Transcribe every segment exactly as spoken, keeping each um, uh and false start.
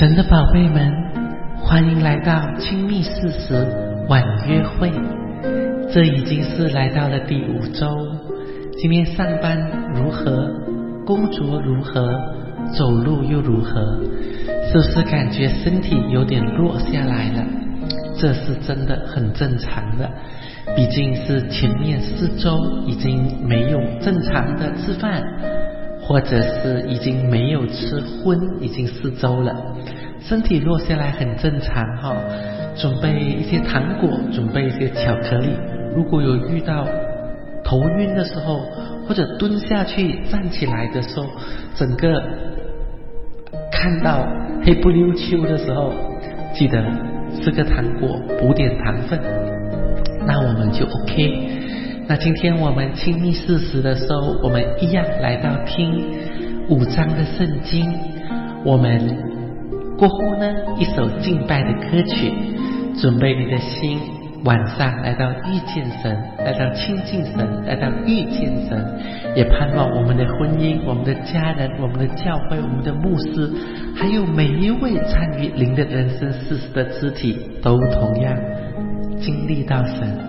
神的宝贝们，欢迎来到亲密事实晚约会。这已经是来到了第五周。今天上班如何？工作如何？走路又如何？是不是感觉身体有点弱下来了？这是真的很正常的，毕竟是前面四周已经没有正常的吃饭，或者是已经没有吃荤，已经四周了，身体弱下来很正常哈、哦。准备一些糖果，准备一些巧克力。如果有遇到头晕的时候，或者蹲下去站起来的时候，整个看到黑不溜秋的时候，记得吃个糖果补点糖分，那我们就 OK。 那今天我们亲密事实的时候，我们一样来到听五章的圣经。我们过后呢，一首敬拜的歌曲，准备你的心，晚上来到遇见神，来到亲近神，来到遇见神，也盼望我们的婚姻，我们的家人，我们的教会，我们的牧师，还有每一位参与灵的人生事实的肢体，都同样经历到神。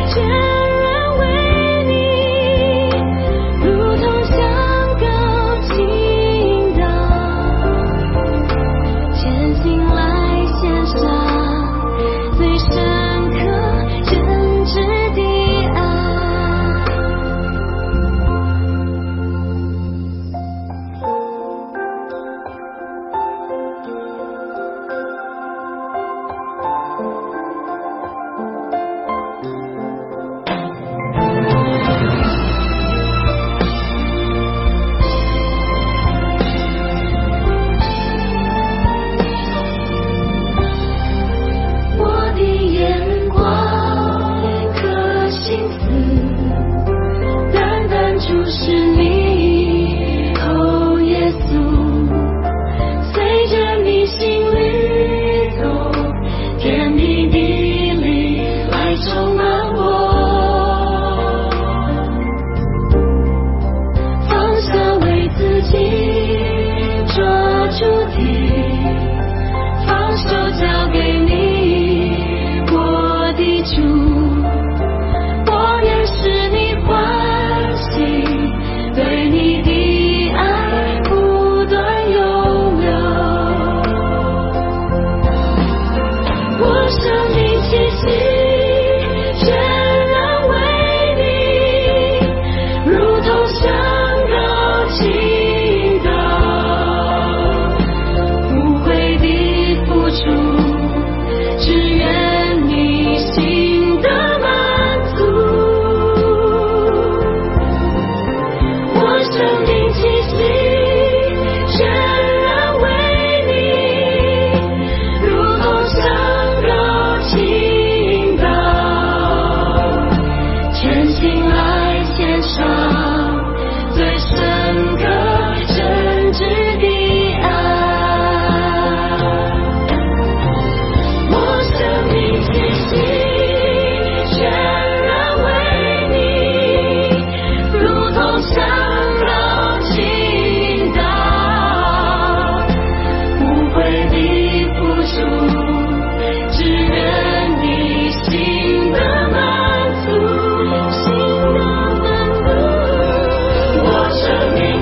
全然为你，如同香膏。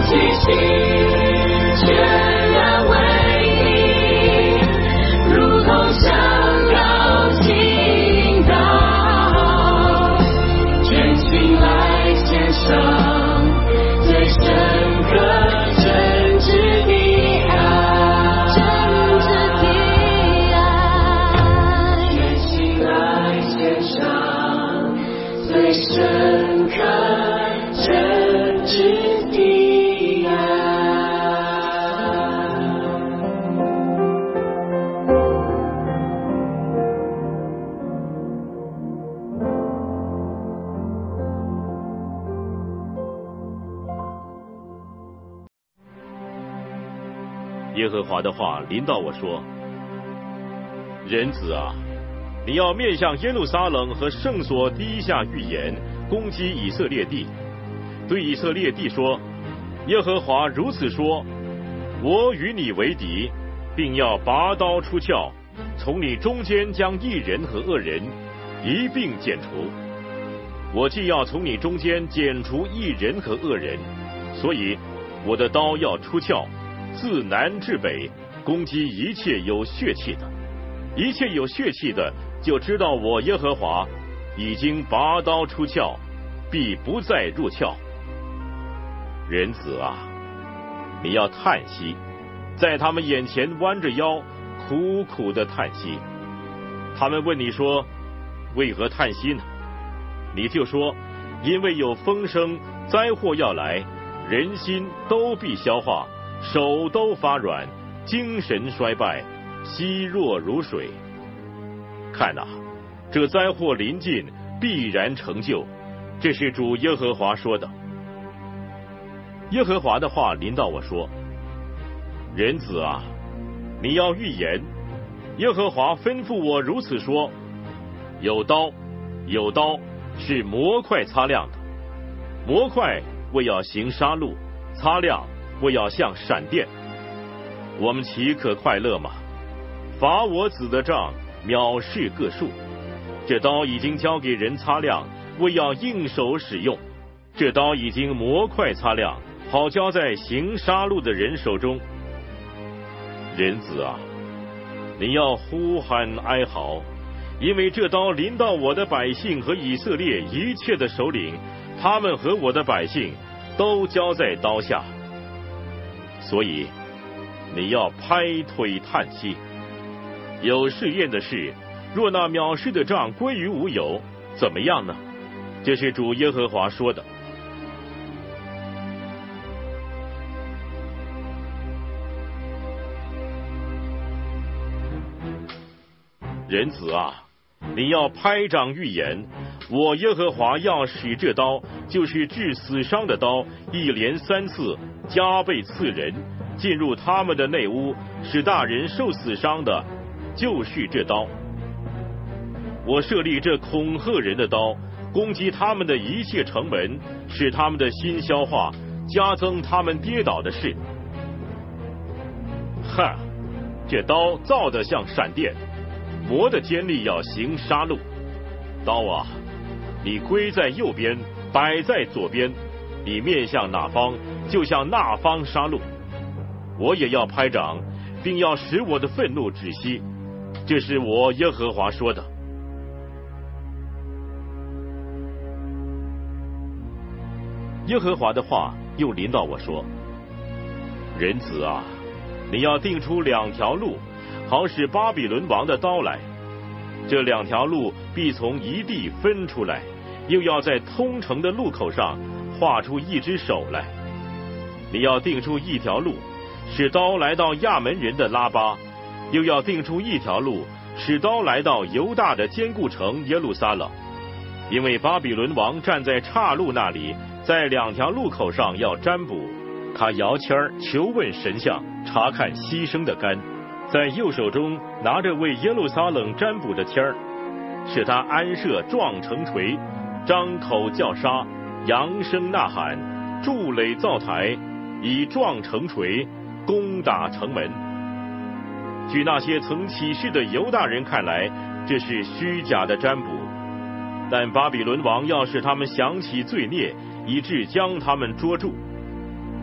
耶和华的话临到我说：人子啊，你要面向耶路撒冷和圣所低下预言，攻击以色列地，对以色列地说：耶和华如此说，我与你为敌，并要拔刀出鞘，从你中间将义人和恶人一并剪除。我既要从你中间剪除义人和恶人，所以我的刀要出鞘，自南至北，攻击一切有血气的。一切有血气的，就知道我耶和华已经拔刀出鞘，必不再入鞘。人子啊，你要叹息，在他们眼前弯着腰，苦苦的叹息。他们问你说：为何叹息呢？你就说：因为有风声，灾祸要来，人心都必消化，手都发软，精神衰败，稀弱如水。看哪，这灾祸临近，必然成就，这是主耶和华说的。耶和华的话临到我说：人子啊，你要预言，耶和华吩咐我如此说：有刀，有刀，是磨快擦亮的，磨快为要行杀戮，擦亮为要像闪电。我们岂可快乐吗？伐我子的杖，藐视各树。这刀已经交给人擦亮，为要应手使用。这刀已经磨快擦亮，好交在行杀戮的人手中。人子啊，你要呼喊哀嚎，因为这刀临到我的百姓和以色列一切的首领，他们和我的百姓都交在刀下。所以你要拍腿叹息。有试验的事，若那藐视的杖归于无有，怎么样呢？这是主耶和华说的。人子啊，你要拍掌预言，我耶和华要使这刀，就是致死伤的刀，一连三次加倍刺人，进入他们的内屋，使大人受死伤的，就是这刀。我设立这恐吓人的刀，攻击他们的一切城门，使他们的心消化，加增他们跌倒的事。哈，这刀造得像闪电，磨的尖利要行杀戮。刀啊，你归在右边，摆在左边，你面向哪方，就向那方杀戮。我也要拍掌，并要使我的愤怒止息，这是我耶和华说的。耶和华的话又临到我说：人子啊，你要定出两条路，好使巴比伦王的刀来。这两条路必从一地分出来，又要在通城的路口上画出一只手来。你要定出一条路，使刀来到亚门人的拉巴，又要定出一条路，使刀来到犹大的坚固城耶路撒冷。因为巴比伦王站在岔路那里，在两条路口上要占卜，他摇签儿求问神像，查看牺牲的杆，在右手中拿着为耶路撒冷占卜的签儿，使他安设撞城锤，张口叫杀，扬声呐喊，筑垒造台，以撞城锤攻打城门。据那些曾起誓的犹大人看来，这是虚假的占卜，但巴比伦王要使他们想起罪孽，以致将他们捉住。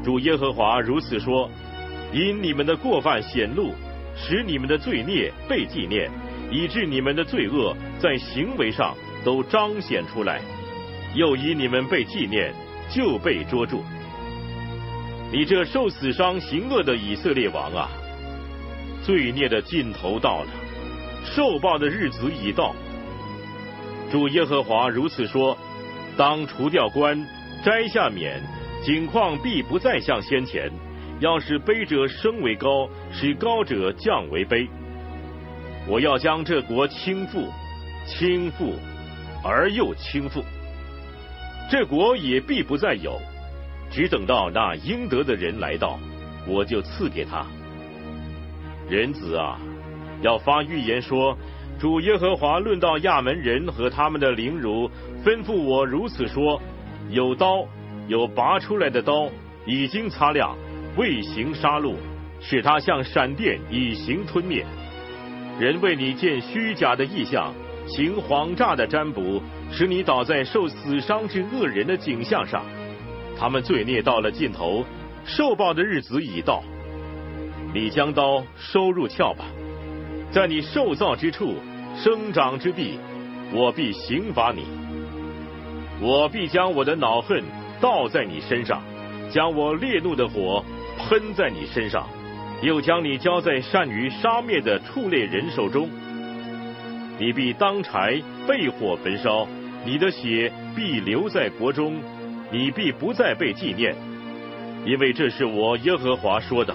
主耶和华如此说：因你们的过犯显露，使你们的罪孽被纪念，以致你们的罪恶在行为上都彰显出来，又以你们被纪念，就被捉住。你这受死伤行恶的以色列王啊，罪孽的尽头到了，受报的日子已到。主耶和华如此说：当除掉冠，摘下冕，景况必不再像先前，要使卑者升为高，使高者降为卑。我要将这国倾覆，倾覆而又倾覆，这国也必不再有，只等到那应得的人来到，我就赐给他。人子啊，要发预言说：主耶和华论到亚门人和他们的凌辱，吩咐我如此说：有刀，有拔出来的刀，已经擦亮，未行杀戮，使他像闪电，以行吞灭。人为你见虚假的异象，行谎诈的占卜，使你倒在受死伤之恶人的景象上。他们罪孽到了尽头，受报的日子已到。你将刀收入鞘吧，在你受造之处，生长之地，我必刑罚你。我必将我的恼恨倒在你身上，将我烈怒的火喷在你身上，又将你交在善于杀灭的畜类人手中。你必当柴被火焚烧，你的血必留在国中，你必不再被纪念，因为这是我耶和华说的。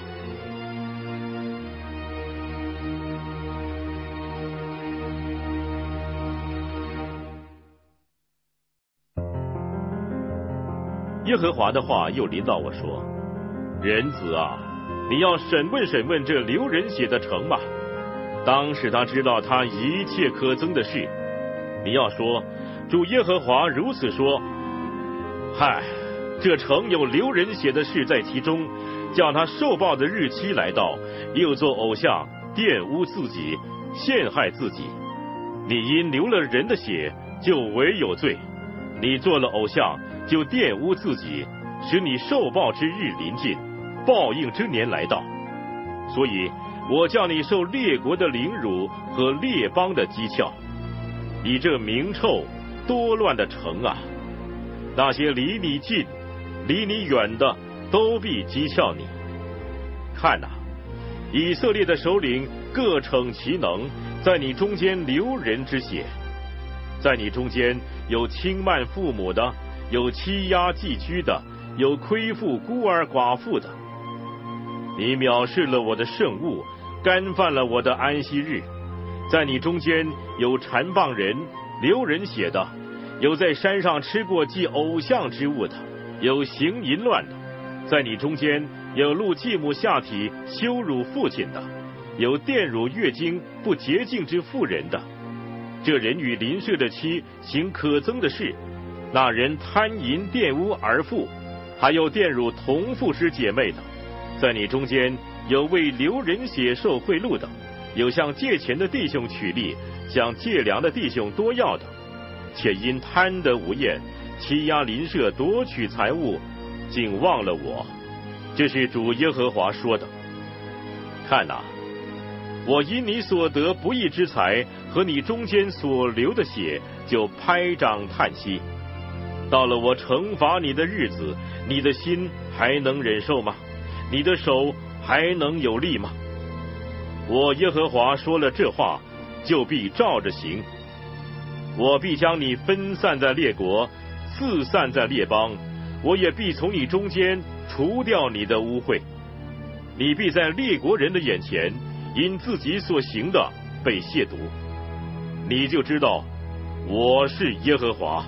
耶和华的话又临到我说：人子啊，你要审问审问这流人血的城吧，当使他知道他一切可憎的事。你要说：主耶和华如此说：嗨，这城有流人血的事在其中，叫他受报的日期来到，又做偶像，玷污自己，陷害自己。你因流了人的血，就唯有罪；你做了偶像，就玷污自己，使你受报之日临近，报应之年来到。所以我叫你受列国的凌辱和列邦的讥诮。你这名臭多乱的城啊，那些离你近离你远的都必讥诮你。看哪，以色列的首领各逞其能，在你中间流人之血。在你中间有轻慢父母的，有欺压寄居的，有亏负孤儿寡妇的。你藐视了我的圣物，干犯了我的安息日。在你中间有缠棒人，流人血的，有在山上吃过祭偶像之物的，有行淫乱的。在你中间有露继母下体羞辱父亲的，有玷辱月经不洁净之妇人的。这人与邻舍的妻行可憎的事，那人贪淫玷污儿妇，还有玷辱同父之姐妹的。在你中间有为流人血受贿赂的，有向借钱的弟兄取利，向借粮的弟兄多要的，且因贪得无厌，欺压邻舍，夺取财物，竟忘了我。这是主耶和华说的。看哪，我因你所得不义之财和你中间所流的血，就拍掌叹息。到了我惩罚你的日子，你的心还能忍受吗？你的手还能有力吗？我耶和华说了这话，就必照着行。我必将你分散在列国，四散在列邦，我也必从你中间除掉你的污秽。你必在列国人的眼前，因自己所行的被亵渎，你就知道我是耶和华。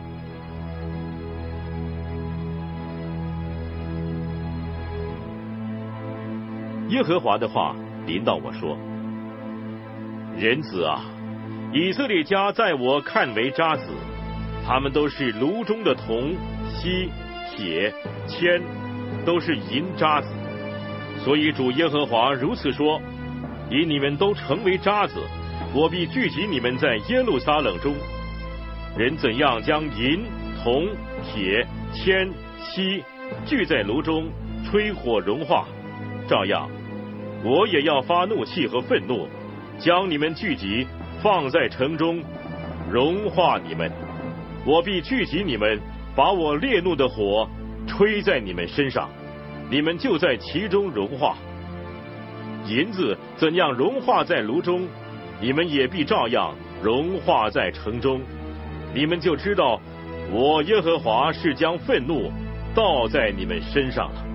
耶和华的话临到我说：人子啊，以色列家在我看为渣滓，他们都是炉中的铜、锡、铁、铅，都是银渣子。所以主耶和华如此说：以你们都成为渣子，我必聚集你们在耶路撒冷中。人怎样将银、铜、铁、铅、锡聚在炉中， 吹火融化，照样，我也要发怒气和愤怒，将你们聚集，放在城中，融化你们。我必聚集你们，把我烈怒的火吹在你们身上，你们就在其中融化。银子怎样融化在炉中，你们也必照样融化在城中。你们就知道，我耶和华是将愤怒倒在你们身上了。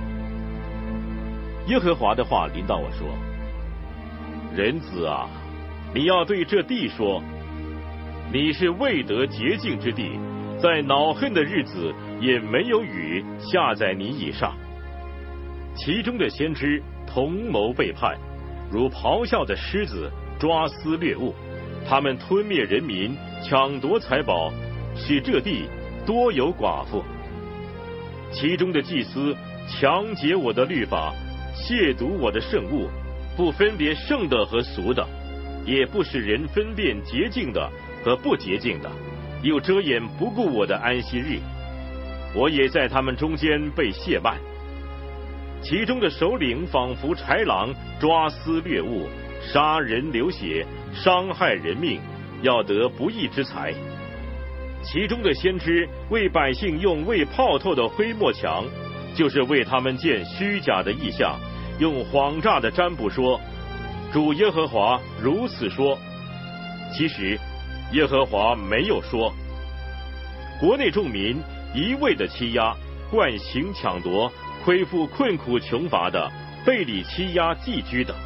耶和华的话临到我说：人子啊，你要对这地说，你是未得洁净之地，在恼恨的日子也没有雨下在你以上。其中的先知同谋背叛，如咆哮的狮子，抓撕掠物，他们吞灭人民，抢夺财宝，使这地多有寡妇。其中的祭司强解我的律法，亵渎我的圣物，不分别圣的和俗的，也不使人分辨洁净的和不洁净的，又遮掩不顾我的安息日。我也在他们中间被亵慢。其中的首领仿佛豺狼，抓撕掠物，杀人流血，伤害人命，要得不义之财。其中的先知为百姓用未泡透的灰末墙，就是为他们见虚假的异象，用谎诈的占卜说，主耶和华如此说。其实耶和华没有说。国内众民一味的欺压，惯行抢夺，亏负困苦穷乏的，背里欺压寄居的。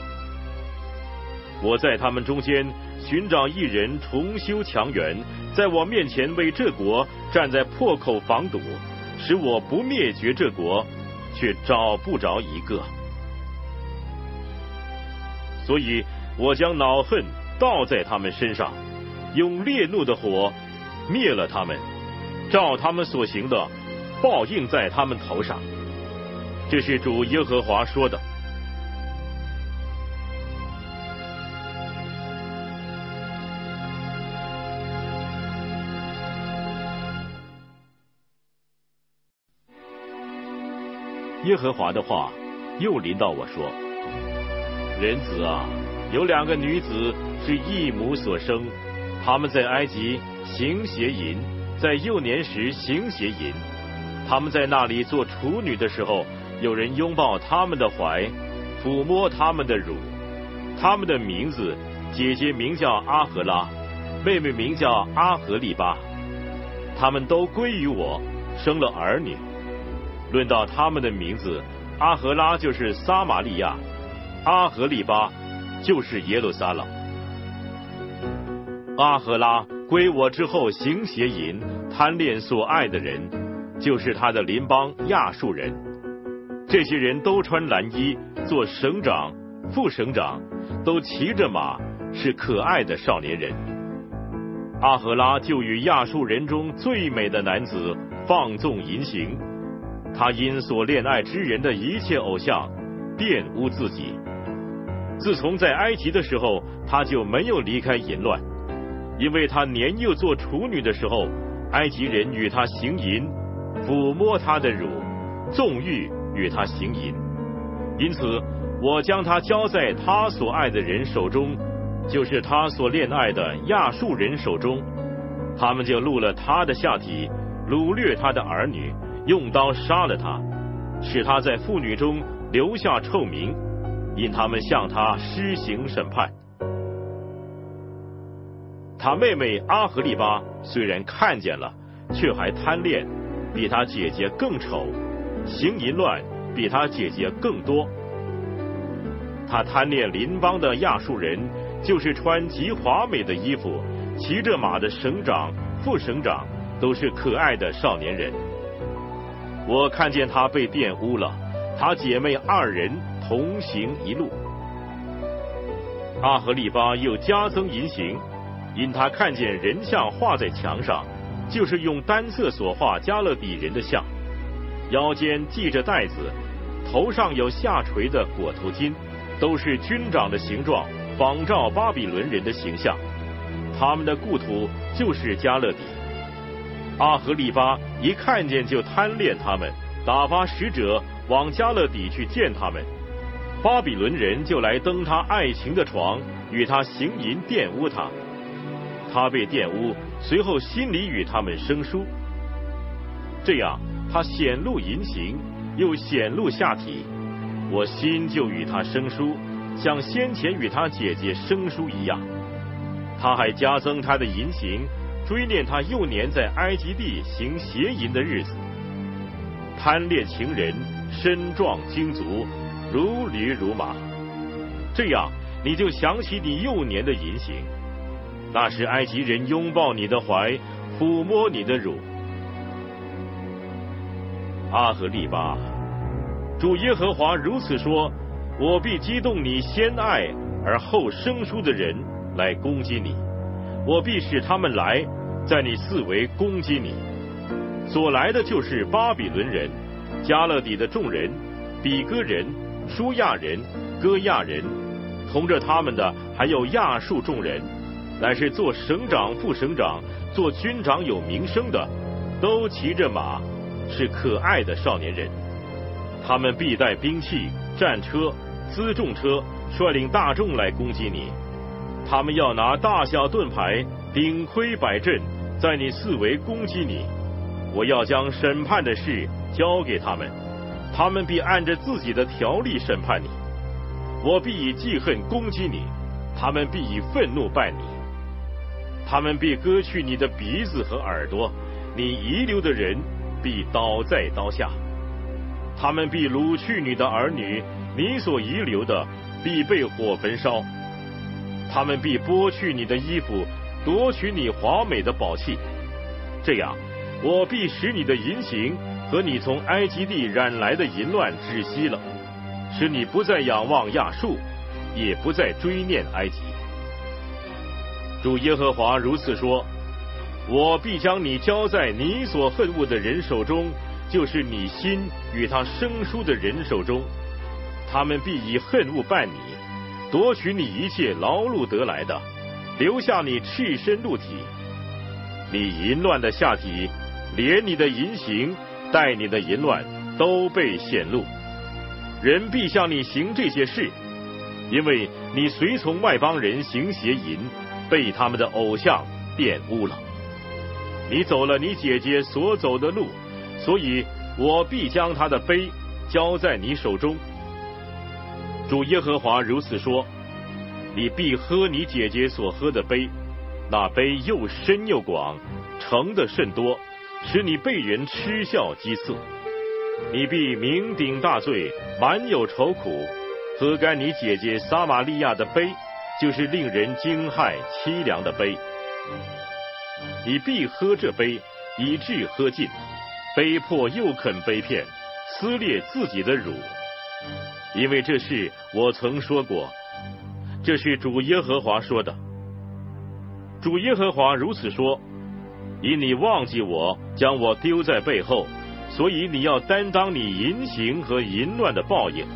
我在他们中间寻找一人重修墙垣，在我面前为这国站在破口防堵，使我不灭绝这国，却找不着一个。所以我将恼恨倒在他们身上，用烈怒的火灭了他们，照他们所行的报应在他们头上。这是主耶和华说的。耶和华的话又临到我说：人子啊，有两个女子是异母所生，她们在埃及行邪淫，在幼年时行邪淫。她们在那里做处女的时候，有人拥抱她们的怀，抚摸她们的乳。她们的名字，姐姐名叫阿荷拉，妹妹名叫阿荷利巴。她们都归于我，生了儿女。论到他们的名字，阿荷拉就是撒玛利亚，阿荷利巴就是耶路撒冷。阿荷拉归我之后行邪淫，贪恋所爱的人，就是他的邻邦亚述人。这些人都穿蓝衣，做省长、副省长，都骑着马，是可爱的少年人。阿荷拉就与亚述人中最美的男子放纵淫行，他因所恋爱之人的一切偶像玷污自己。自从在埃及的时候，他就没有离开淫乱，因为他年幼做处女的时候，埃及人与他行淫，抚摸他的乳，纵欲与他行淫。因此我将他交在他所爱的人手中，就是他所恋爱的亚述人手中，他们就戮了他的下体，掳掠他的儿女，用刀杀了他，使他在妇女中留下臭名，因他们向他施行审判。他妹妹阿荷利巴虽然看见了，却还贪恋，比他姐姐更丑，行淫乱比他姐姐更多。他贪恋邻邦的亚述人，就是穿极华美的衣服，骑着马的省长、副省长，都是可爱的少年人。我看见他被玷污了，他姐妹二人同行一路。阿荷利巴又加增淫行，因他看见人像画在墙上，就是用单色所画加勒底人的像，腰间系着带子，头上有下垂的裹头巾，都是军长的形状，仿照巴比伦人的形象。他们的故土就是加勒底。阿荷利巴一看见就贪恋他们， 打发使者往加勒底去见他们。巴比伦人就来登他爱情的床，与他行淫玷污他。他被玷污，随后心里与他们生疏。这样，他显露淫行，又显露下体，我心就与他生疏，像先前与他姐姐生疏一样。他还加增他的淫行，追念他幼年在埃及地行邪淫的日子，贪恋情人，身壮精足，如驴如马。这样，你就想起你幼年的淫行。那时埃及人拥抱你的怀，抚摸你的乳。阿和利巴，主耶和华如此说：我必激动你先爱而后生疏的人来攻击你，我必使他们来，在你四围攻击你。所来的就是巴比伦人、加勒底的众人、比哥人、舒亚人、歌亚人，同着他们的还有亚述众人，乃是做省长、副省长、做军长有名声的，都骑着马，是可爱的少年人。他们必带兵器、战车、辎重车，率领大众来攻击你。他们要拿大小盾牌，顶盔摆阵，在你四围攻击你。我要将审判的事交给他们，他们必按着自己的条例审判你。我必以记恨攻击你，他们必以愤怒败你。他们必割去你的鼻子和耳朵，你遗留的人必倒在刀下。他们必掳去你的儿女，你所遗留的必被火焚烧。他们必剥去你的衣服，夺取你华美的宝器。这样，我必使你的淫行和你从埃及地染来的淫乱止息了，使你不再仰望亚述，也不再追念埃及。主耶和华如此说：我必将你交在你所恨恶的人手中，就是你心与他生疏的人手中。他们必以恨恶办你，夺取你一切劳碌得来的，留下你赤身露体。你淫乱的下体，连你的淫行带你的淫乱都被显露。人必向你行这些事，因为你随从外邦人行邪淫，被他们的偶像玷污了。你走了你姐姐所走的路，所以我必将她的杯交在你手中。主耶和华如此说：你必喝你姐姐所喝的杯，那杯又深又广，盛的甚多，使你被人嗤笑讥刺。你必酩酊大醉，满有愁苦，喝干你姐姐撒玛利亚的杯，就是令人惊骇凄凉的杯。你必喝这杯，以致喝尽，杯破又肯杯片，撕裂自己的乳。因为这事我曾说过，这是主耶和华说的。主耶和华如此说：因你忘记我，将我丢在背后，所以你要担当你淫行和淫乱的报应。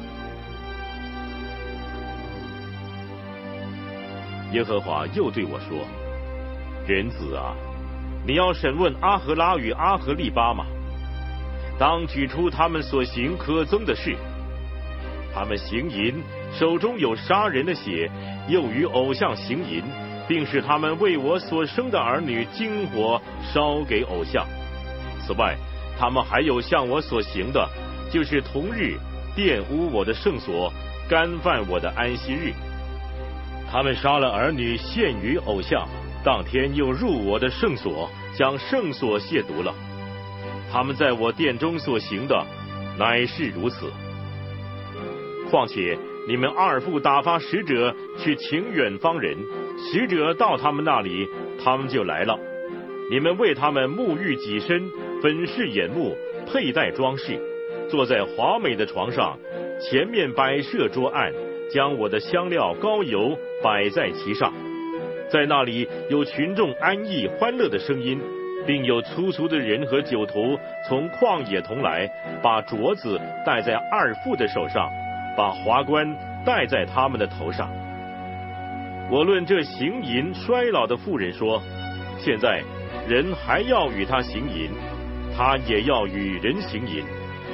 耶和华又对我说：人子啊，你要审问阿和拉与阿和利巴吗？当举出他们所行可憎的事。他们行淫，手中有杀人的血，又与偶像行淫，并使他们为我所生的儿女经火烧给偶像。此外，他们还有向我所行的，就是同日玷污我的圣所，干犯我的安息日。他们杀了儿女献于偶像，当天又入我的圣所，将圣所亵渎了。他们在我殿中所行的，乃是如此。况且你们二父打发使者去请远方人，使者到他们那里，他们就来了。你们为他们沐浴己身，粉饰眼目，佩戴装饰，坐在华美的床上，前面摆设桌案，将我的香料膏油摆在其上。在那里有群众安逸欢乐的声音，并有粗俗的人和酒徒从旷野同来，把镯子戴在二父的手上，把华冠戴在他们的头上。我论这行淫衰老的妇人说，现在人还要与他行淫，他也要与人行淫，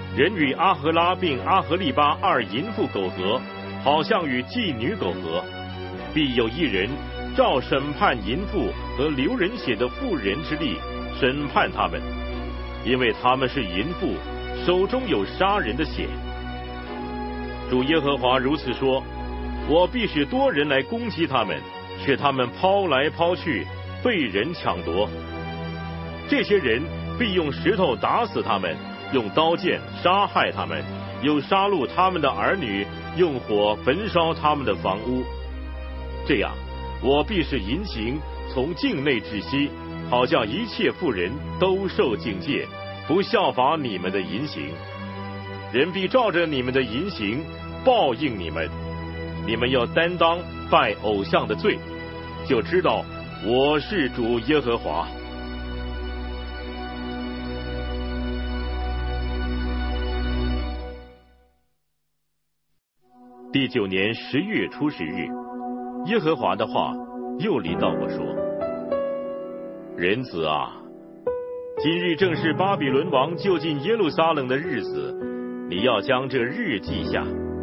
人与阿荷拉并阿荷利巴二淫妇苟合，好像与妓女苟合，必有一人照审判淫妇和流人血的妇人之力审判他们，因为他们是淫妇，手中有杀人的血。主耶和华如此说：我必使多人来攻击他们，使他们抛来抛去，被人抢夺。这些人必用石头打死他们，用刀剑杀害他们，又杀戮他们的儿女，用火焚烧他们的房屋。这样，我必使淫行从境内止息，好叫一切妇人都受警戒，不效法你们的淫行。人必照着你们的淫行报应你们。你们要担当拜偶像的罪，就知道我是主耶和华。第九年十月初十日，耶和华的话又临到我说：人子啊，今日正是巴比伦王就近耶路撒冷的日子，你要将这日记下，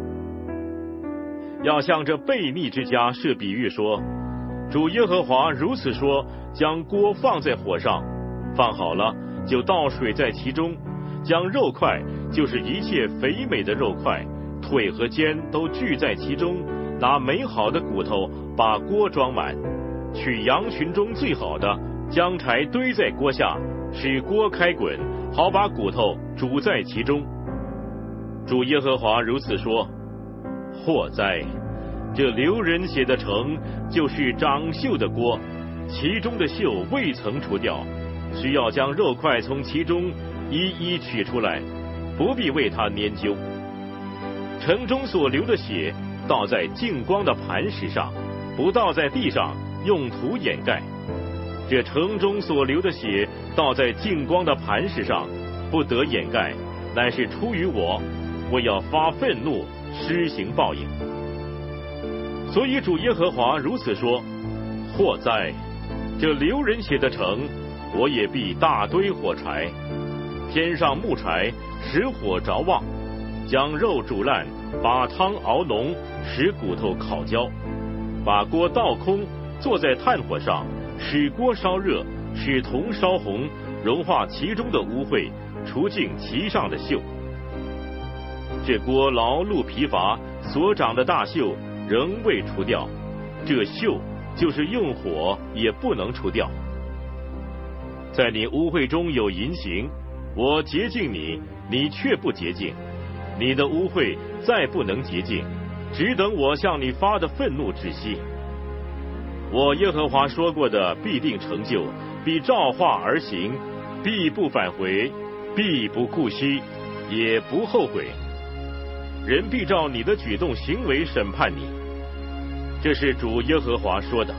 要向这悖逆之家设比喻说：主耶和华如此说，将锅放在火上，放好了就倒水在其中，将肉块，就是一切肥美的肉块，腿和肩都聚在其中，拿美好的骨头把锅装满，取羊群中最好的，将柴堆在锅下，使锅开滚，好把骨头煮在其中。主耶和华如此说：祸哉！这流人血的城，就是长锈的锅，其中的锈未曾除掉，需要将肉块从其中一一取出来，不必为它研究。城中所流的血，倒在净光的磐石上，不倒在地上，用土掩盖。这城中所流的血，倒在净光的磐石上，不得掩盖，乃是出于我，我要发愤怒，施行报应。所以主耶和华如此说：祸哉！这流人血的城，我也必大堆火柴，添上木柴，使火着旺，将肉煮烂，把汤熬浓，使骨头烤焦，把锅倒空，坐在炭火上，使锅烧热，使铜烧红，融化其中的污秽，除尽其上的锈。这锅劳碌疲乏，所长的大锈仍未除掉，这锈就是用火也不能除掉。在你污秽中有淫行，我洁净你，你却不洁净，你的污秽再不能洁净，只等我向你发的愤怒止息。我耶和华说过的必定成就，必照话而行，必不返回，必不顾惜，也不后悔。人必照你的举动行为审判你，这是主耶和华说的。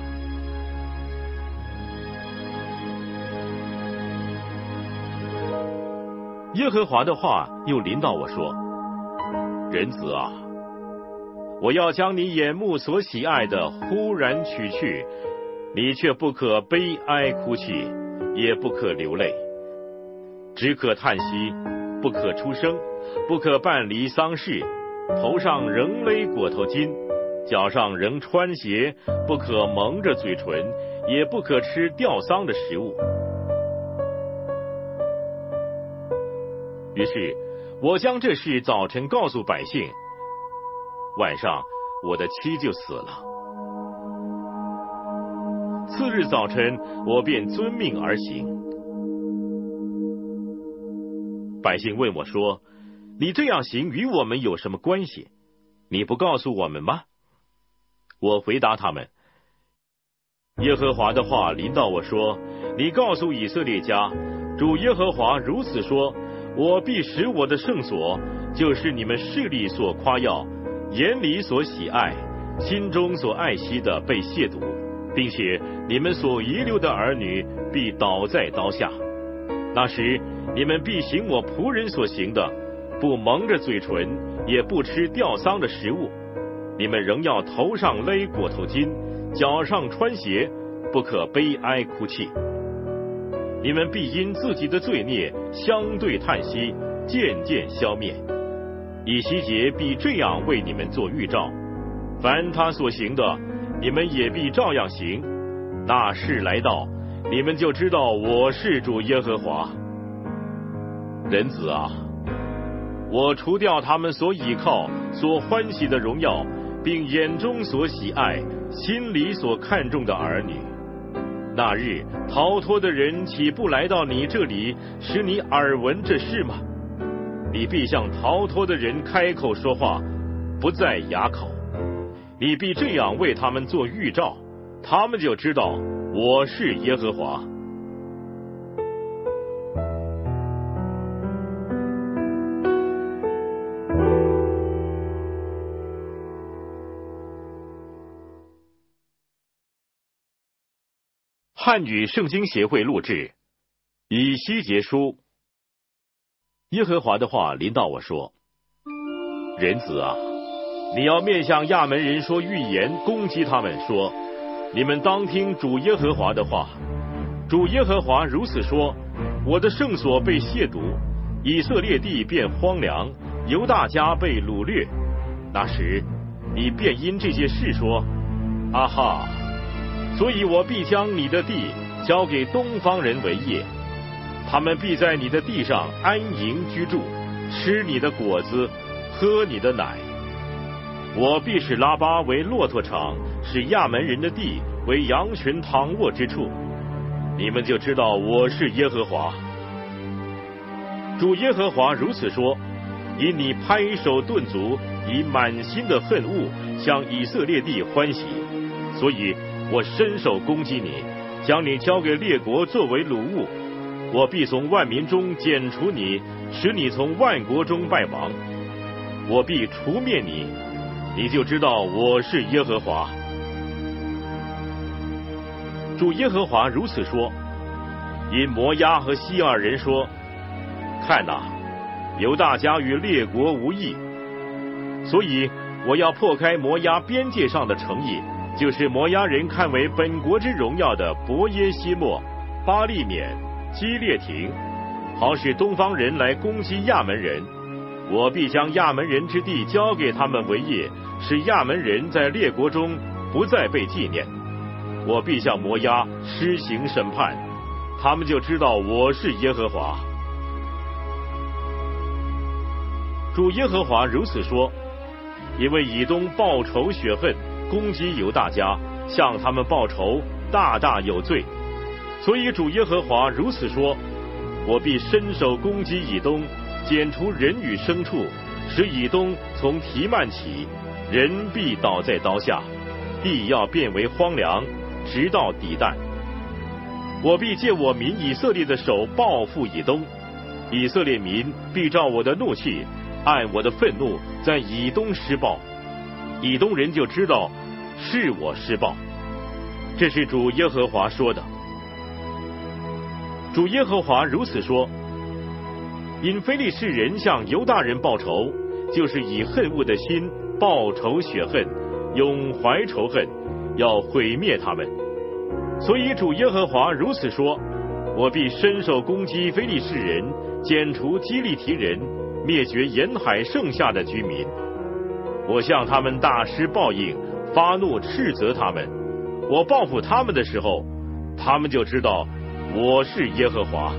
耶和华的话又临到我说：人子啊，我要将你眼目所喜爱的忽然取去，你却不可悲哀哭泣，也不可流泪，只可叹息，不可出声，不可办理丧事，头上仍勒裹头巾，脚上仍穿鞋，不可蒙着嘴唇，也不可吃吊丧的食物。于是我将这事早晨告诉百姓，晚上我的妻就死了。次日早晨，我便遵命而行。百姓问我说：你这样行与我们有什么关系？你不告诉我们吗？我回答他们：耶和华的话临到我说，你告诉以色列家，主耶和华如此说，我必使我的圣所，就是你们势力所夸耀，眼里所喜爱，心中所爱惜的被亵渎，并且你们所遗留的儿女必倒在刀下。那时你们必行我仆人所行的，不蒙着嘴唇，也不吃吊丧的食物。你们仍要头上勒裹头巾，脚上穿鞋，不可悲哀哭泣。你们必因自己的罪孽相对叹息， 渐渐消灭。以西结必这样为你们做预兆，凡他所行的，你们也必照样行。那事来到，你们就知道我是主耶和华。人子啊，我除掉他们所倚靠、所欢喜的荣耀，并眼中所喜爱、心里所看重的儿女。那日逃脱的人岂不来到你这里，使你耳闻这事吗？你必向逃脱的人开口说话，不再哑口。你必这样为他们做预兆，他们就知道我是耶和华。汉语圣经协会录制，以西结书。耶和华的话临到我说：人子啊，你要面向亚门人说预言，攻击他们，说：你们当听主耶和华的话。主耶和华如此说：我的圣所被亵渎，以色列地变荒凉，犹大家被掳掠。那时你便因这些事说：啊哈！所以我必将你的地交给东方人为业，他们必在你的地上安营居住，吃你的果子，喝你的奶。我必使拉巴为骆驼场，使亚门人的地为羊群躺卧之处。你们就知道我是耶和华。主耶和华如此说：因你拍手顿足，以满心的恨恶向以色列地欢喜，所以我伸手攻击你，将你交给列国作为掳物。我必从万民中剪除你，使你从万国中败亡。我必除灭你，你就知道我是耶和华。主耶和华如此说：因摩押和西珥人说：看哪，犹大家与列国无异，所以我要破开摩押边界上的城邑，就是摩押人看为本国之荣耀的伯耶西莫、巴利缅、基列亭，好使东方人来攻击亚门人。我必将亚门人之地交给他们为业，使亚门人在列国中不再被纪念。我必向摩押施行审判，他们就知道我是耶和华。主耶和华如此说：因为以东报仇雪恨，攻击犹大家，向他们报仇，大大有罪。所以主耶和华如此说：我必伸手攻击以东，剪除人与牲畜，使以东从提曼起，人必倒在刀下，地要变为荒凉，直到底旦。我必借我民以色列的手报复以东，以色列民必照我的怒气，按我的愤怒在以东施报，以东人就知道是我施报。这是主耶和华说的。主耶和华如此说：因非利士人向犹大人报仇，就是以恨恶的心报仇雪恨，永怀仇恨，要毁灭他们。所以主耶和华如此说：我必伸手攻击非利士人，剪除基利提人，灭绝沿海剩下的居民。我向他们大施报应，发怒斥责他们。我报复他们的时候，他们就知道我是耶和华。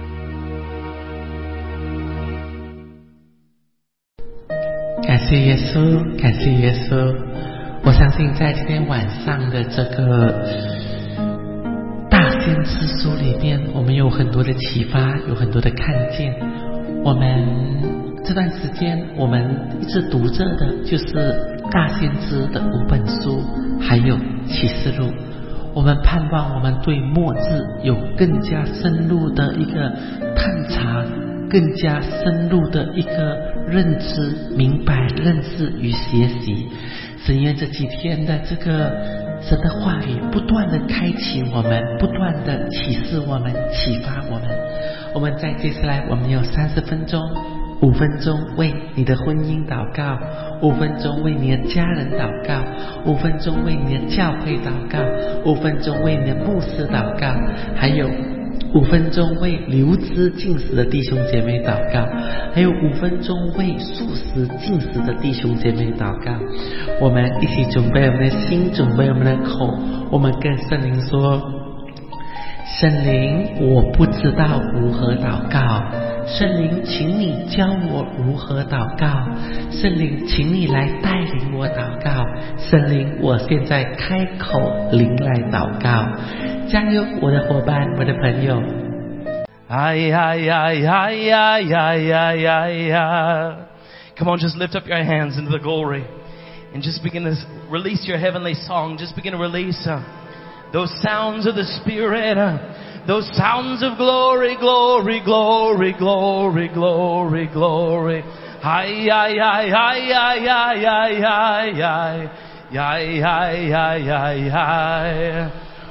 感谢耶稣，感谢耶稣。我相信在今天晚上的这个大先知书里面，我们有很多的启发，有很多的看见。我们这段时间我们一直读着的就是大先知的五本书，还有启示录。我们盼望我们对末日有更加深入的一个探查，更加深入的一个认知、明白、认识与学习。只愿这几天的这个神的话语不断的开启我们，不断的启示我们，启发我们。我们在接下来我们有三十分钟，五分钟为你的婚姻祷告，五分钟为你的家人祷告，五分钟为你的教会祷告，五分钟为你的牧师祷告，还有五分钟为流资进食的弟兄姐妹祷告，还有五分钟为素食进食的弟兄姐妹祷告。我们一起准备我们的心，准备我们的口，我们跟圣灵说：圣灵，我不知道如何祷告，圣灵，请你教我如何祷告，圣灵，请你来带领我祷告，圣灵，我现在开口灵来祷告。加油，我的伙伴，我的朋友。 Ay, ay, ay, ay, ay, ay, ay, ay, ay. Come on, just lift up your hands into the glory and just begin to release your heavenly song. Just begin to release uh, those sounds of the Spirit, uh, those sounds of glory, glory, glory, glory, glory, glory. Ay, ay, ay, ay, ay, ay, ay, ay, ay, ay, ay, ay, ay, ay.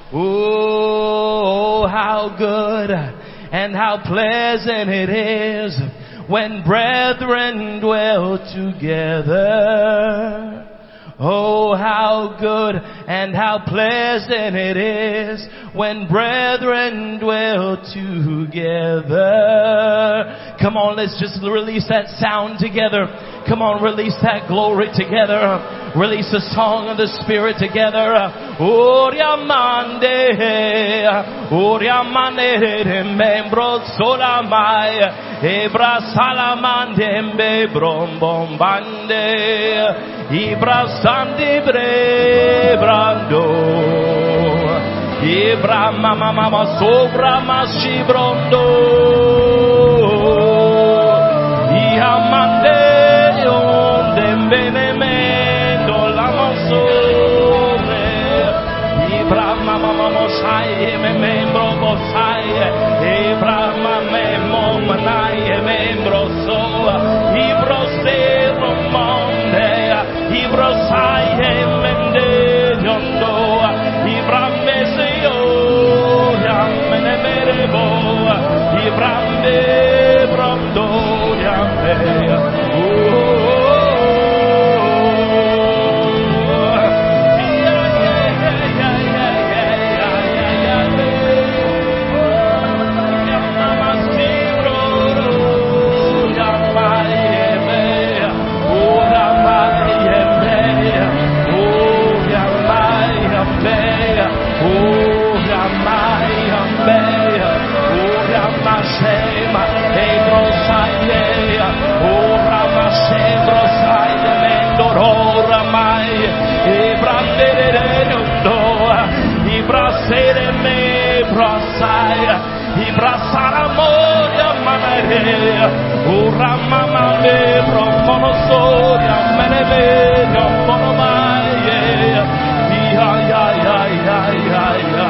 Oh, how good and how pleasant it is when brethren dwell together. Oh, how good and how pleasant it is when brethren dwell together. Come on, let's just release that sound together. Come on, release that glory together. Release the song of the Spirit together. Oriamande, Oriamande, membro solamai, Ebra salamande, membro bombande, Ibra sandi brando, Ibra mama mama sobra masibrondo, Iamande onde benemendo la monsore, Ibra mama mama sai me membro bosai, Ibra mama mama nai membro so, Ibro se romonde, Ibro sai mende yondo, Ibra mese yo, yamene merebo, Ibra me brondo yamene. Ura mama me bromono soria mene me bromono mai ya ya ya ya ya ya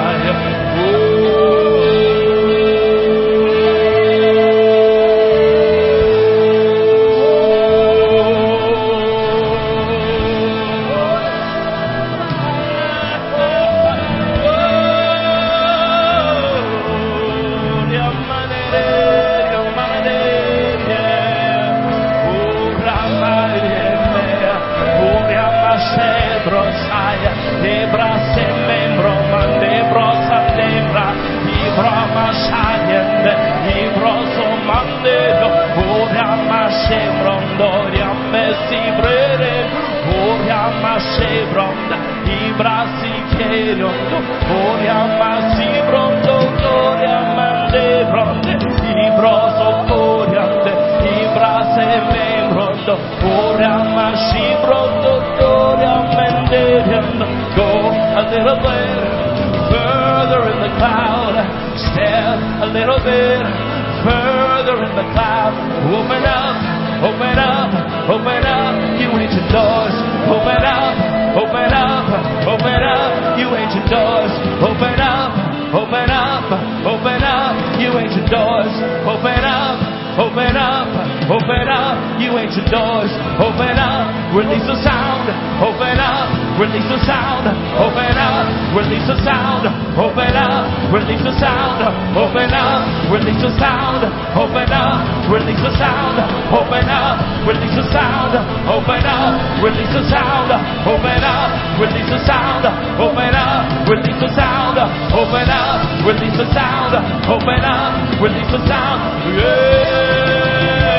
Open up, you ancient doors, open up, release the sound, open up, release the sound, open up, release the sound, open up, release the sound, open up, release the sound, open up, release the sound, open up, release the sound, open up, release the sound, open up, release the sound, open up, release the sound, open up, release the sound, open up, release the sound, yeah.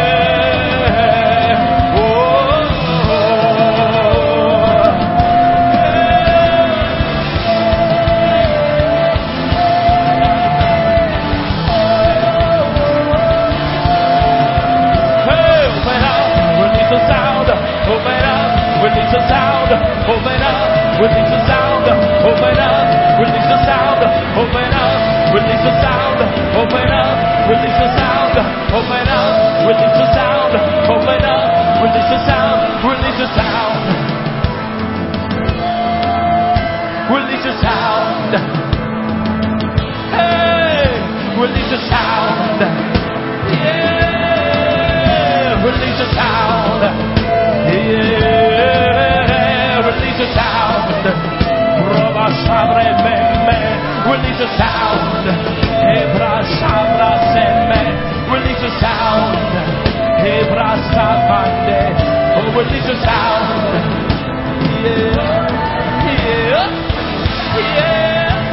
Release the sound, open up, release the sound, open up, release the sound, open up, release the sound, open up, release the sound, open up, release the sound, open up, release the sound, release the sound, release the sound, hey, release the sound, yeah, release the sound, yeah. Release the sound, Roba Sabre Meme, release the sound, Hebra Sabra Seme, release the sound, Hebra Sabande, oh, release the sound, yeah, yeah, yeah.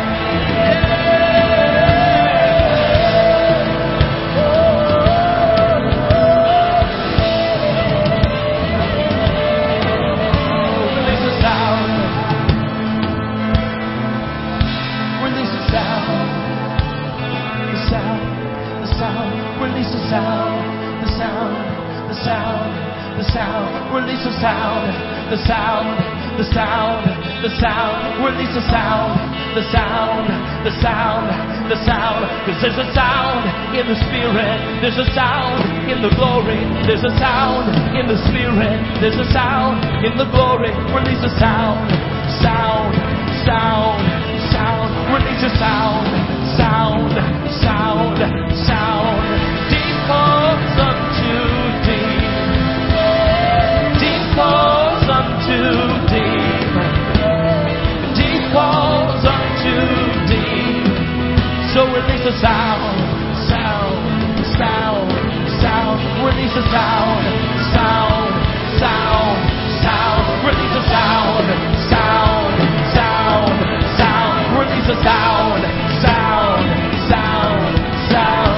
Release the sound, the sound, the sound, the sound, release the sound, the sound, the sound, the sound, release the sound, the sound, the sound, the sound, cause there's a sound in the spirit, there's a sound in the glory, there's a sound in the spirit, there's a sound in the glory, release the sound, sound, sound, sound, release the sound, sound, sound, sound. Deep calls unto deep. Deep calls unto deep. Deep calls unto deep. So release the sound, sound, sound, sound. Release the sound, sound, sound, sound. Release the sound, sound, sound, sound. Release the sound, sound, sound, sound.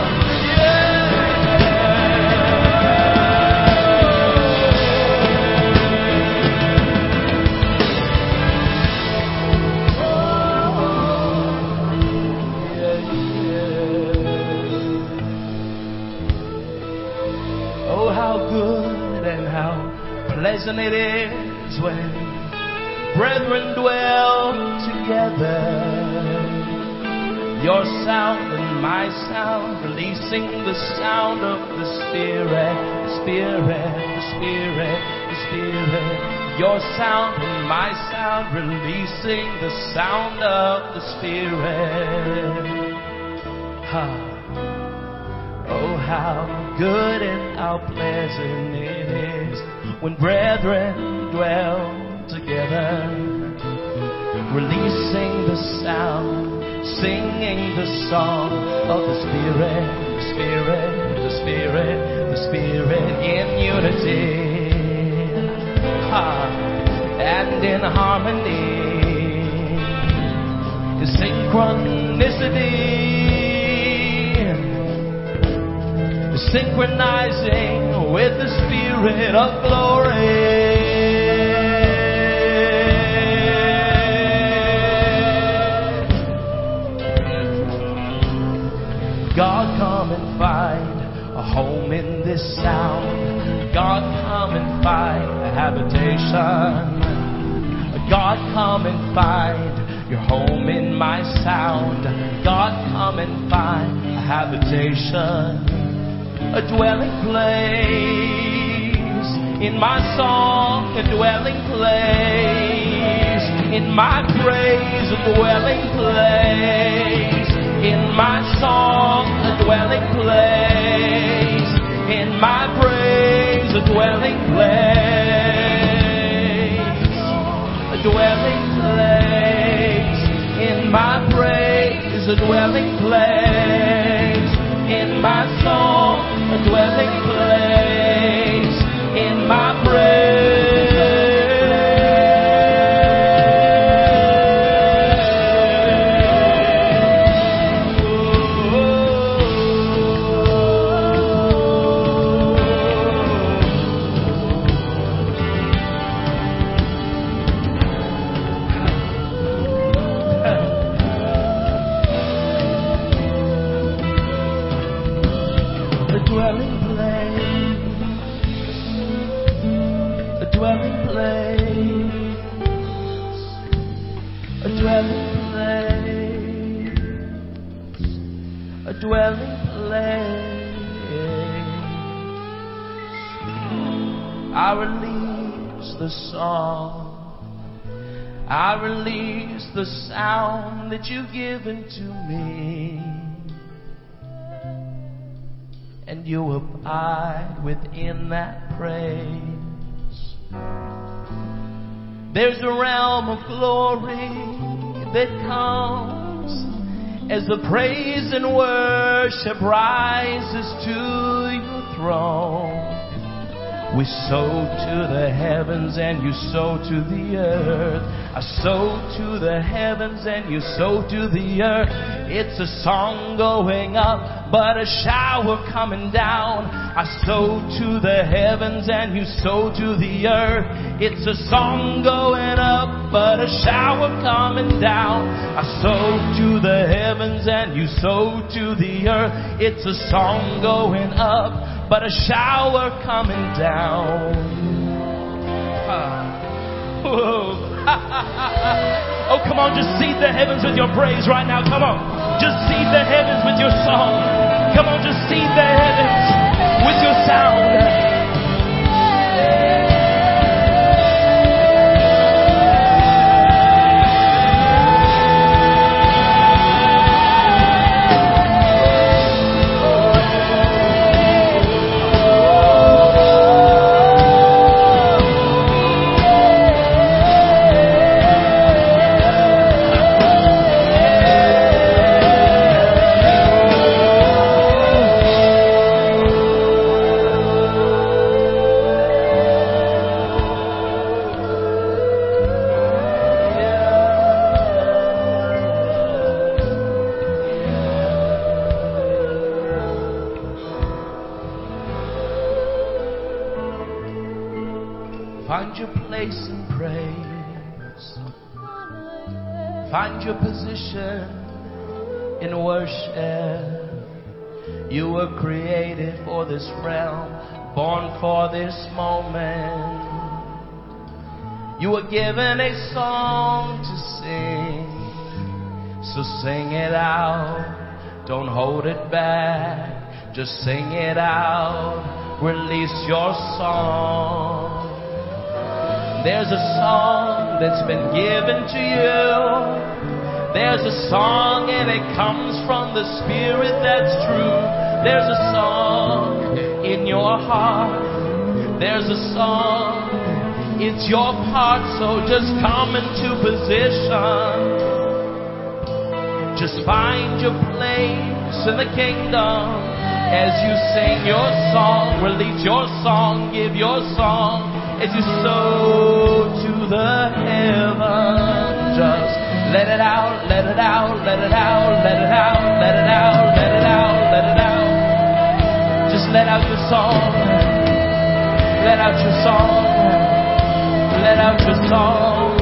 Pleasant it is when brethren dwell together. Your sound and my sound, releasing the sound of the Spirit, the Spirit, the Spirit, the Spirit. Your sound and my sound, releasing the sound of the Spirit. Ha. Oh, how good and how pleasant it is when brethren dwell together, releasing the sound, singing the song of the Spirit, the Spirit, the Spirit, the Spirit in unity, ha, and in harmony, synchronicity. Synchronizing with the Spirit of glory. God, come and find a home in this sound. God, come and find a habitation. God, come and find your home in my sound. God, come and find a habitation. A dwelling place in my song, a dwelling place in my praise, a dwelling place in my song, a dwelling place in my praise, a dwelling place, a dwelling a dwelling place in my song, a dwelling place in my praise. Dwelling place. I release the song, I release the sound that you've given to me, and you abide within that praise. There's a realm of glory that comes as the praise and worship rises to your throne. We sow to the heavens and you sow to the earth. I sow to the heavens and you sow to the earth. It's a song going up, but a shower coming down. I sow to the heavens and you sow to the earth. It's a song going up, but a shower coming down. I sow to the heavens and you sow to the earth. It's a song going up, but a shower coming down. Oh, come on, just seed the heavens with your praise right now. Come on, just seed the heavens with your song. Come on, just seed the heavens with your sound. Find your place in praise. Find your position in worship. You were created for this realm, born for this moment. You were given a song to sing, so sing it out. Don't hold it back, just sing it out. Release your song. There's a song that's been given to you. There's a song and it comes from the Spirit that's true. There's a song in your heart. There's a song, it's your part, so just come into position. Just find your place in the kingdom as you sing your song. Release your song, give your song as you sow to the heaven. Just let it out, let it out, let it out, let it out, let it out, let it out, let it out. Just let out your song. Let out your song. Let out your song.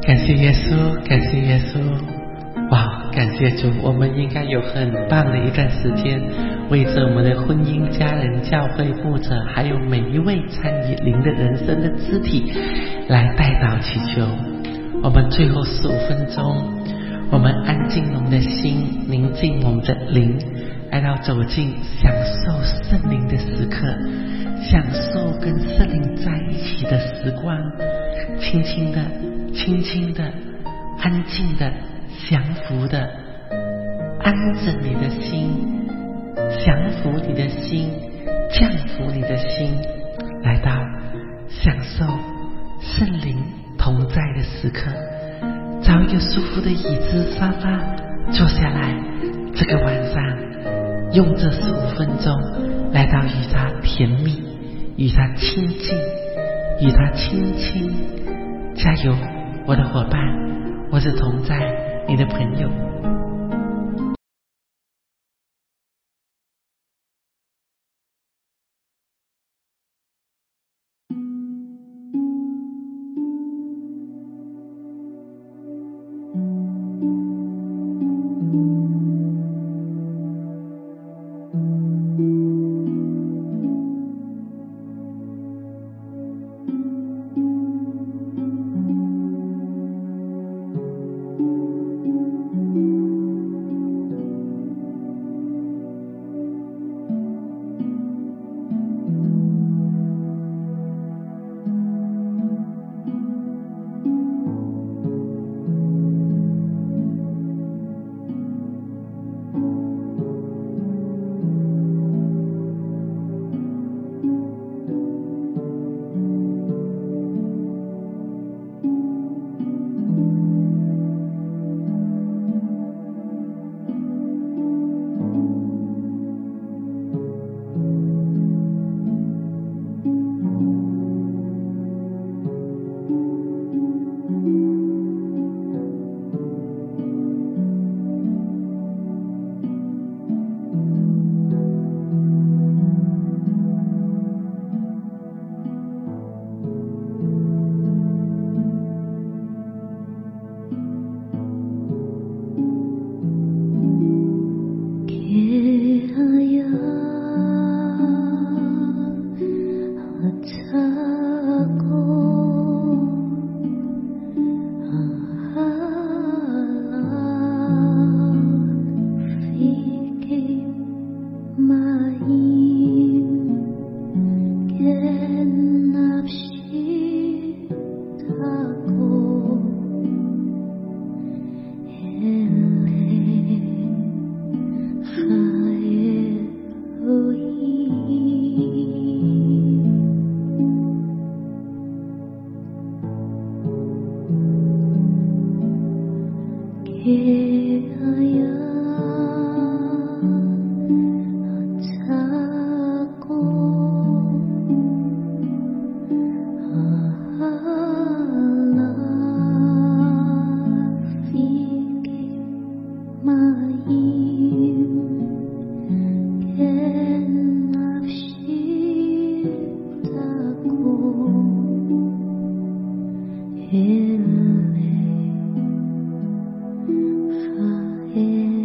感谢耶稣，感谢耶稣！哇，感谢主！我们应该有很棒的一段时间，为着我们的婚姻、家人、教会、牧者，还有每一位参与灵的人生的肢体，来代祷祈求。我们最后十五分钟，我们安静我们的心，宁静我们的灵，来到走进享受圣灵的时刻，享受跟圣灵在一起的时光，轻轻的、轻轻的、安静的、降服的，安着你的心，降服你的心，降服你的心，来到享受圣灵同在的时刻。找一个舒服的椅子、沙发坐下来，这个晚上用这十五分钟来到与他甜蜜，与他亲近，与他亲亲。加油，我的伙伴，我是同在你的朋友。 Yeah.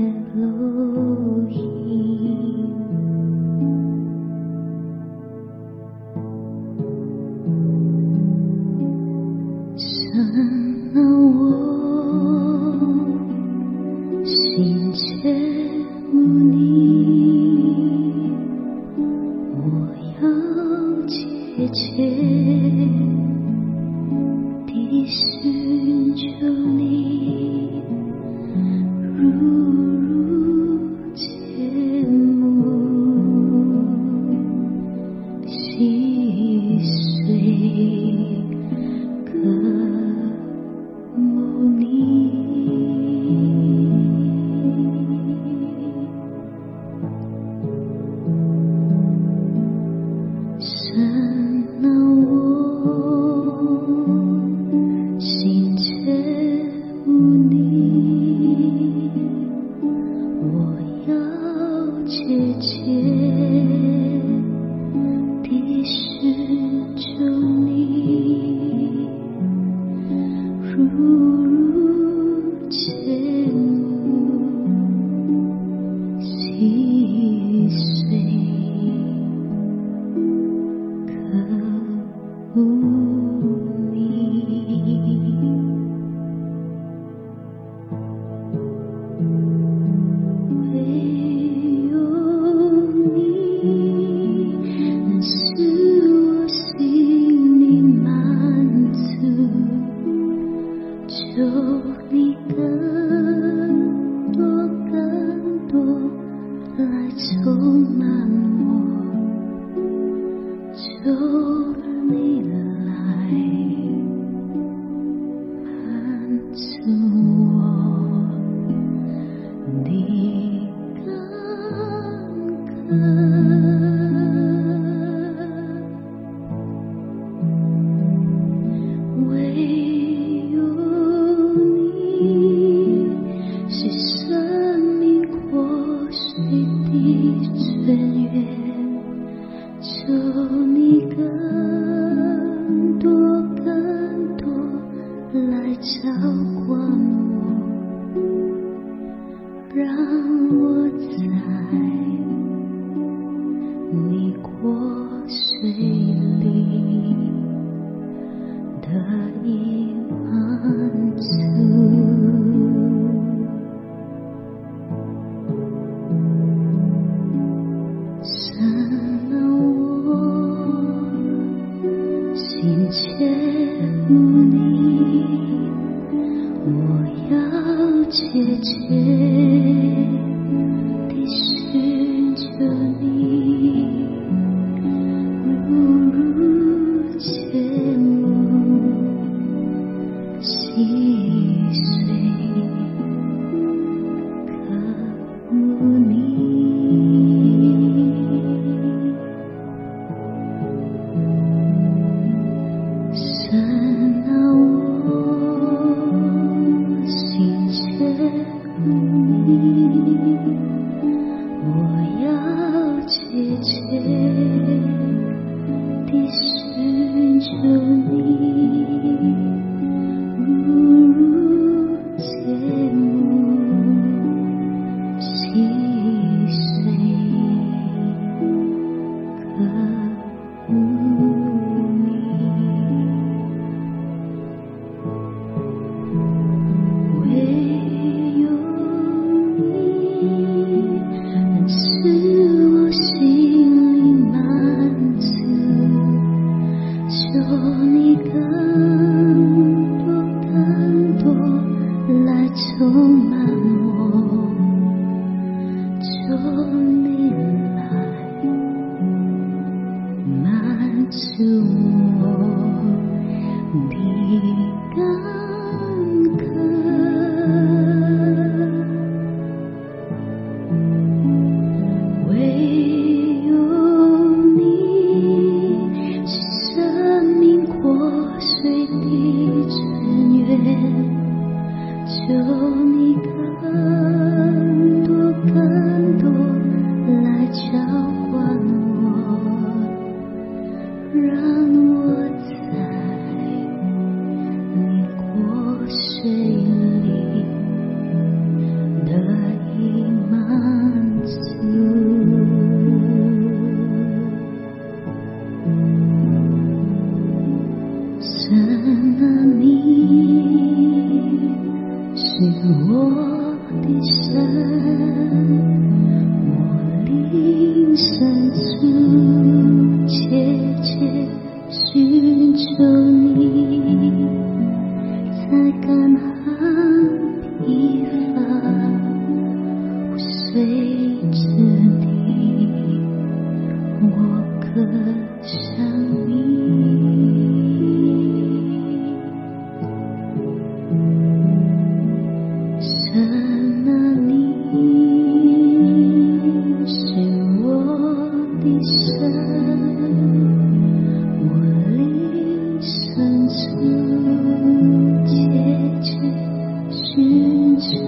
寻求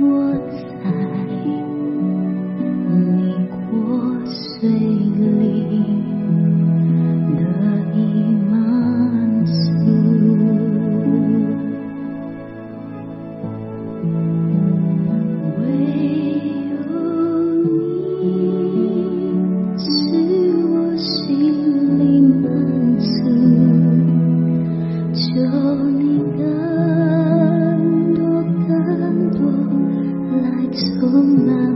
我在你国水里得以满足，唯有你使我心里满足，求你更多更多来充满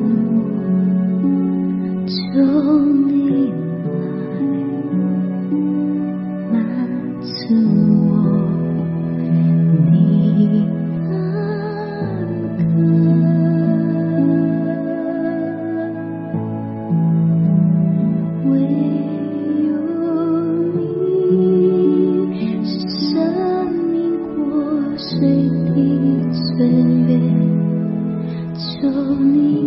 我，求你来满足我，你当可唯有你是生命活水的泉源，求你